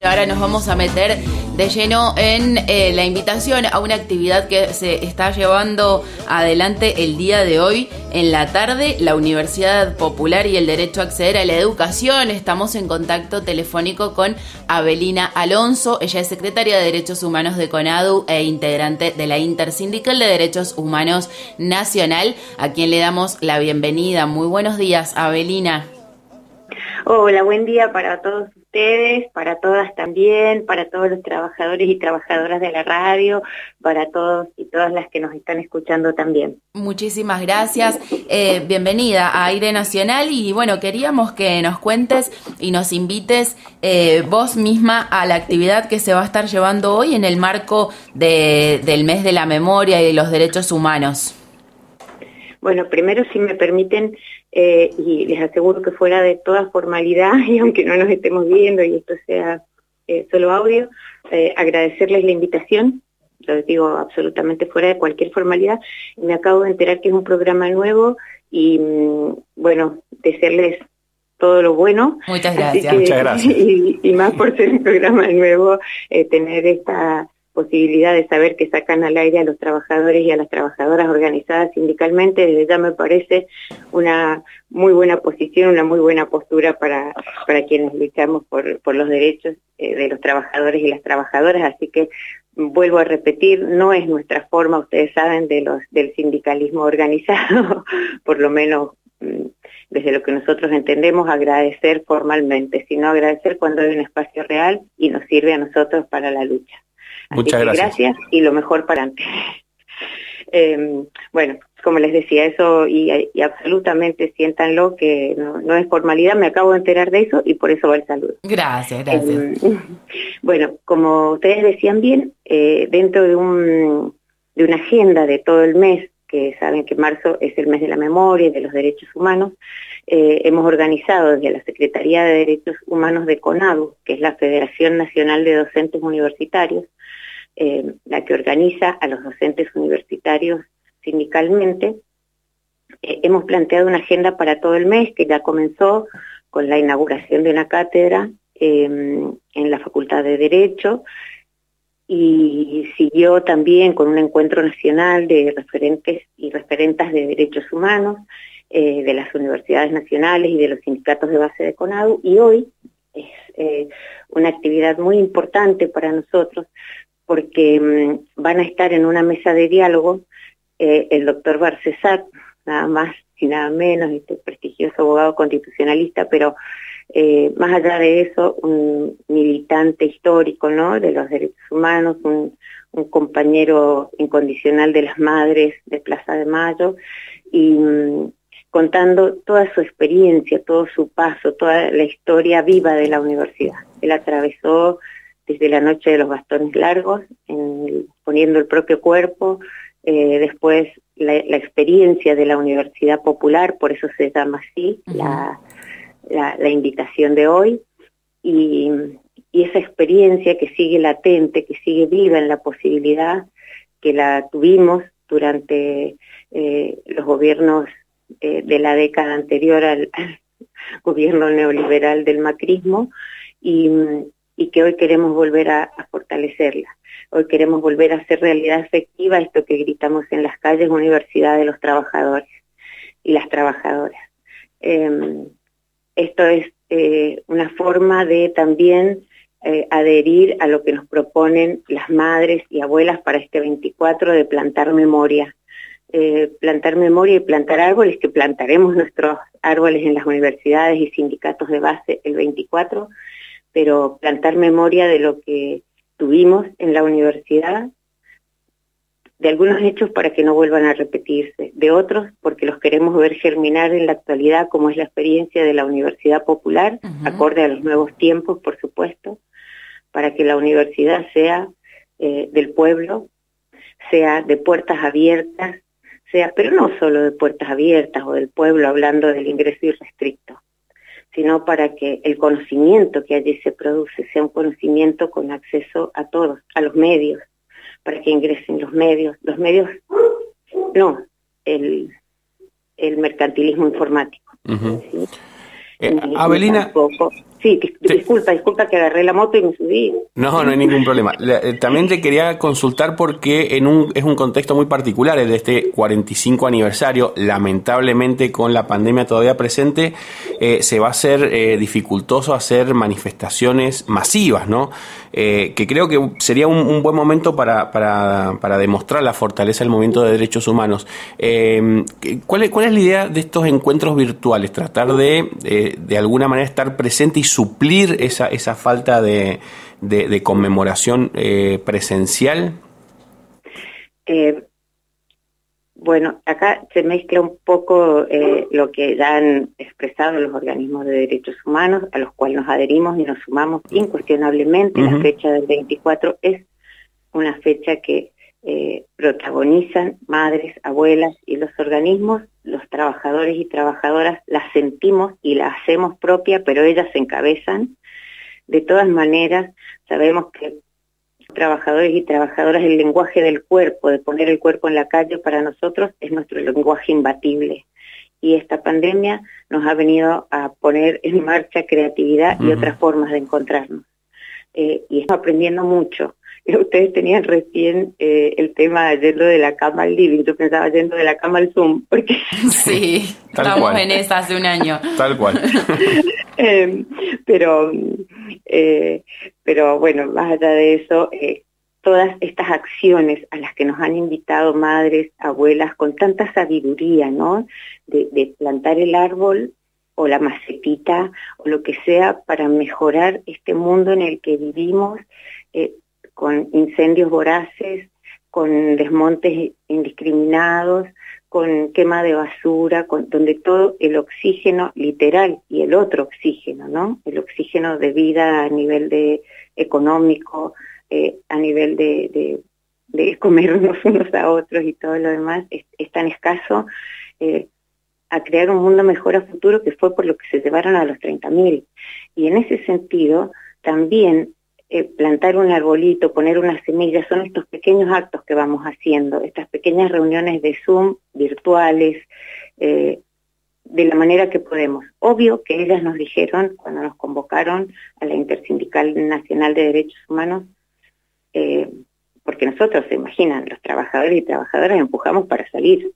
ahora nos vamos a meter de lleno en la invitación a una actividad que se está llevando adelante el día de hoy en la tarde, la Universidad Popular y el Derecho a Acceder a la Educación. Estamos en contacto telefónico con Avelina Alonso. Ella es secretaria de Derechos Humanos de CONADU e integrante de la Intersindical de Derechos Humanos Nacional, a quien le damos la bienvenida. Muy buenos días, Avelina. Hola, buen día para todos ustedes, para todas también, para todos los trabajadores y trabajadoras de la radio, para todos y todas las que nos están escuchando también. Muchísimas gracias. Bienvenida a Aire Nacional y bueno, queríamos que nos cuentes y nos invites vos misma a la actividad que se va a estar llevando hoy en el marco del mes de la memoria y de los derechos humanos. Bueno, primero, si me permiten, y les aseguro que fuera de toda formalidad, y aunque no nos estemos viendo y esto sea solo audio, agradecerles la invitación, lo digo absolutamente fuera de cualquier formalidad. Me acabo de enterar que es un programa nuevo y, bueno, desearles todo lo bueno. Muchas gracias. Muchas gracias. Y más por ser un programa nuevo, tener esta posibilidad de saber que sacan al aire a los trabajadores y a las trabajadoras organizadas sindicalmente, desde ya me parece una muy buena posición, una muy buena postura para quienes luchamos por los derechos de los trabajadores y las trabajadoras. Así que vuelvo a repetir, no es nuestra forma, ustedes saben, del sindicalismo organizado, por lo menos desde lo que nosotros entendemos, agradecer formalmente, sino agradecer cuando hay un espacio real y nos sirve a nosotros para la lucha. Muchas gracias y lo mejor para antes. Bueno, como les decía, eso y absolutamente siéntanlo, que no es formalidad, me acabo de enterar de eso y por eso va el saludo. Gracias. Bueno, como ustedes decían bien, dentro de una agenda de todo el mes, que saben que marzo es el mes de la memoria y de los derechos humanos, hemos organizado desde la Secretaría de Derechos Humanos de CONADU, que es la Federación Nacional de Docentes Universitarios, la que organiza a los docentes universitarios sindicalmente. Hemos planteado una agenda para todo el mes que ya comenzó con la inauguración de una cátedra en la Facultad de Derecho y siguió también con un encuentro nacional de referentes y referentas de derechos humanos de las universidades nacionales y de los sindicatos de base de CONADU, y hoy es una actividad muy importante para nosotros porque van a estar en una mesa de diálogo el doctor Barcesat, nada más y nada menos, este prestigioso abogado constitucionalista, pero más allá de eso, un militante histórico, ¿no?, de los derechos humanos, un compañero incondicional de las madres de Plaza de Mayo, y contando toda su experiencia, todo su paso, toda la historia viva de la universidad. Él atravesó desde la noche de los bastones largos, poniendo el propio cuerpo, después la experiencia de la Universidad Popular, por eso se llama así, la invitación de hoy, y esa experiencia que sigue latente, que sigue viva en la posibilidad, que la tuvimos durante los gobiernos de la década anterior al gobierno neoliberal del macrismo, y que hoy queremos volver a fortalecerla. Hoy queremos volver a hacer realidad efectiva esto que gritamos en las calles: Universidad de los Trabajadores y las Trabajadoras. Esto es una forma de también adherir a lo que nos proponen las madres y abuelas para este 24, de plantar memoria. Plantar memoria y plantar árboles, que plantaremos nuestros árboles en las universidades y sindicatos de base el 24, pero plantar memoria de lo que tuvimos en la universidad, de algunos hechos para que no vuelvan a repetirse, de otros porque los queremos ver germinar en la actualidad, como es la experiencia de la Universidad Popular, acorde a los nuevos tiempos, por supuesto, para que la universidad sea del pueblo, sea de puertas abiertas, pero no solo de puertas abiertas o del pueblo hablando del ingreso irrestricto, sino para que el conocimiento que allí se produce sea un conocimiento con acceso a todos, a los medios, para que ingresen los medios, no, el mercantilismo informático. Uh-huh. ¿Sí? Avelina, Sí, disculpa que agarré la moto y me subí. No, no hay ningún problema. También te quería consultar porque es un contexto muy particular el de este 45 aniversario. Lamentablemente, con la pandemia todavía presente, se va a hacer dificultoso hacer manifestaciones masivas, ¿no? Que creo que sería un buen momento para demostrar la fortaleza del movimiento de derechos humanos. ¿Cuál es la idea de estos encuentros virtuales? Tratar de alguna manera estar presente y suplir esa falta de conmemoración presencial. Bueno, acá se mezcla un poco lo que ya han expresado los organismos de derechos humanos, a los cuales nos adherimos y nos sumamos incuestionablemente. La fecha del 24 es una fecha que protagonizan madres, abuelas y los organismos. Los trabajadores y trabajadoras la sentimos y la hacemos propia, pero ellas se encabezan. De todas maneras, sabemos que trabajadores y trabajadoras, el lenguaje del cuerpo, de poner el cuerpo en la calle, para nosotros es nuestro lenguaje imbatible. Y esta pandemia nos ha venido a poner en marcha creatividad y otras formas de encontrarnos. Y estamos aprendiendo mucho. Ustedes tenían recién el tema yendo de la cama al living. Yo pensaba yendo de la cama al Zoom, porque sí, estamos en esa hace un año. Tal cual. Pero bueno, más allá de eso, todas estas acciones a las que nos han invitado madres, abuelas, con tanta sabiduría, ¿no? De plantar el árbol o la macetita o lo que sea para mejorar este mundo en el que vivimos, con incendios voraces, con desmontes indiscriminados, con quema de basura, donde todo el oxígeno literal y el otro oxígeno, ¿no? El oxígeno de vida a nivel de económico, a nivel de comernos unos a otros y todo lo demás, es tan escaso, a crear un mundo mejor a futuro, que fue por lo que se llevaron a los 30.000. Y en ese sentido, también plantar un arbolito, poner una semilla, son estos pequeños actos que vamos haciendo, estas pequeñas reuniones de Zoom virtuales, de la manera que podemos. Obvio que ellas nos dijeron, cuando nos convocaron a la Intersindical Nacional de Derechos Humanos, porque nosotros, se imaginan, los trabajadores y trabajadoras empujamos para salir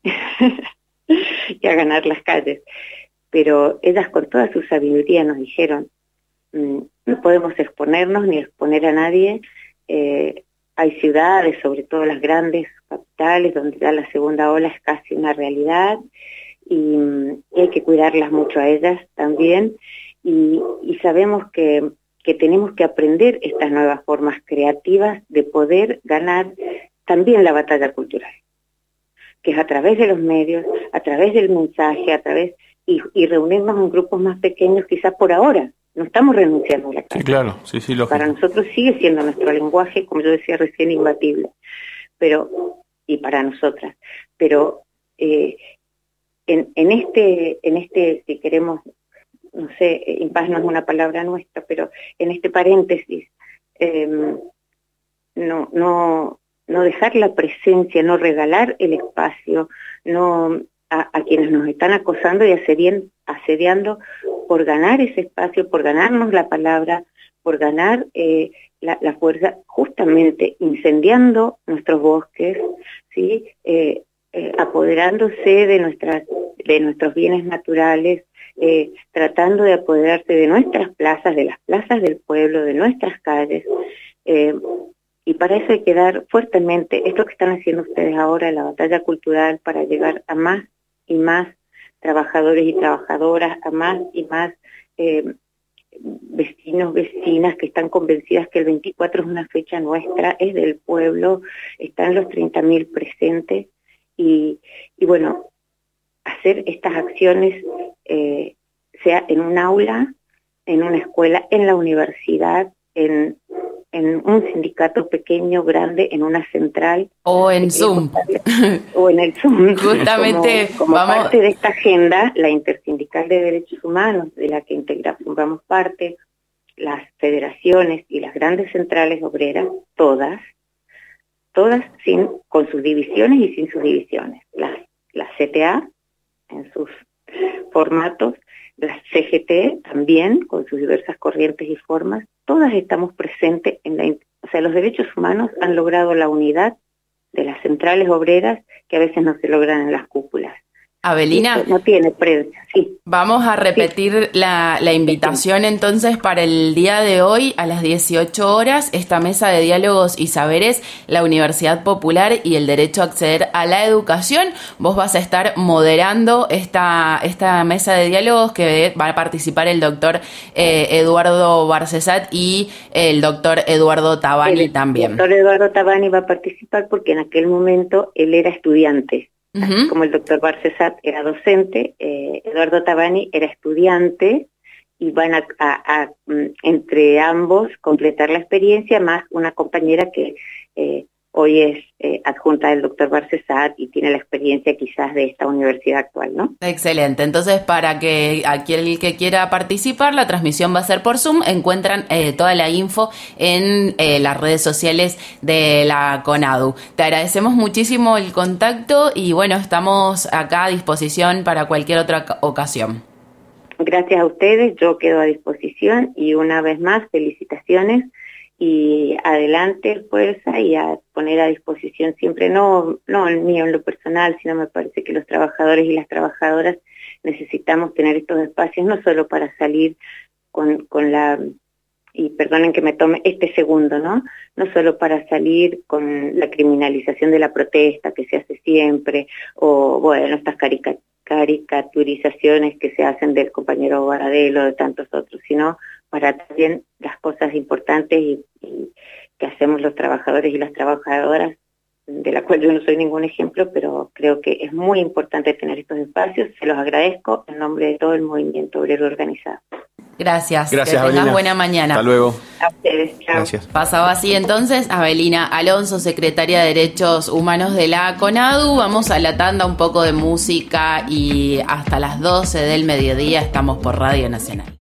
y a ganar las calles, pero ellas con toda su sabiduría nos dijeron, no podemos exponernos ni exponer a nadie. Hay ciudades, sobre todo las grandes capitales, donde ya la segunda ola es casi una realidad, y hay que cuidarlas mucho a ellas también, y sabemos que tenemos que aprender estas nuevas formas creativas de poder ganar también la batalla cultural, que es a través de los medios, a través del mensaje, y reunirnos en grupos más pequeños, quizás por ahora. No estamos renunciando a la casa. Sí, claro, sí, lógico. Para nosotros sigue siendo nuestro lenguaje, como yo decía recién, imbatible, y para nosotras. Pero en este, si queremos, no sé, impas no es una palabra nuestra, pero en este paréntesis, no dejar la presencia, no regalar el espacio, no a quienes nos están acosando y asediando por ganar ese espacio, por ganarnos la palabra, por ganar la fuerza, justamente incendiando nuestros bosques, ¿sí? Apoderándose de nuestros bienes naturales, tratando de apoderarse de nuestras plazas, de las plazas del pueblo, de nuestras calles, y para eso hay que dar fuertemente esto que están haciendo ustedes ahora, la batalla cultural, para llegar a más y más trabajadores y trabajadoras, a más y más vecinos, vecinas que están convencidas que el 24 es una fecha nuestra, es del pueblo, están los 30.000 presentes, y bueno, hacer estas acciones, sea en un aula, en una escuela, en la universidad, en un sindicato pequeño, grande, en una central. O en Zoom. O en el Zoom. Justamente como parte de esta agenda, la Intersindical de Derechos Humanos, de la que formamos parte, las federaciones y las grandes centrales obreras, todas con sus divisiones y sin sus divisiones. Las CTA, en sus formatos, la CGT también, con sus diversas corrientes y formas, todas estamos presentes o sea, los derechos humanos han logrado la unidad de las centrales obreras que a veces no se logran en las cúpulas. Abelina, no tiene prensa, sí. Vamos a repetir la invitación entonces para el día de hoy a las 18 horas, esta mesa de diálogos y saberes, la Universidad Popular y el derecho a acceder a la educación. Vos vas a estar moderando esta mesa de diálogos que va a participar el doctor Eduardo Barcesat y el doctor Eduardo Tabani también. El doctor Eduardo Tabani va a participar porque en aquel momento él era estudiante. Así como el doctor Barcesat era docente, Eduardo Tabani era estudiante y van a entre ambos completar la experiencia, más una compañera que hoy es adjunta del doctor Barcesat y tiene la experiencia quizás de esta universidad actual, ¿no? Excelente. Entonces, para que aquel que quiera participar, la transmisión va a ser por Zoom. Encuentran toda la info en las redes sociales de la CONADU. Te agradecemos muchísimo el contacto y bueno, estamos acá a disposición para cualquier otra ocasión. Gracias a ustedes, yo quedo a disposición y una vez más, felicitaciones. Y adelante, fuerza, y a poner a disposición siempre, no el mío en lo personal, sino me parece que los trabajadores y las trabajadoras necesitamos tener estos espacios, no solo para salir con la, y perdonen que me tome este segundo, no solo para salir con la criminalización de la protesta que se hace siempre, o bueno, estas caricaturizaciones que se hacen del compañero Baradelo, de tantos otros, sino para también las cosas importantes y que hacemos los trabajadores y las trabajadoras, de la cual yo no soy ningún ejemplo, pero creo que es muy importante tener estos espacios. Se los agradezco en nombre de todo el movimiento obrero organizado. Gracias. Que Gracias, tengas Abelina. buena mañana. Hasta luego. A ustedes. Chao. Gracias. Pasaba así entonces Abelina Alonso, secretaria de Derechos Humanos de la CONADU. Vamos a la tanda, un poco de música y hasta las 12 del mediodía estamos por Radio Nacional.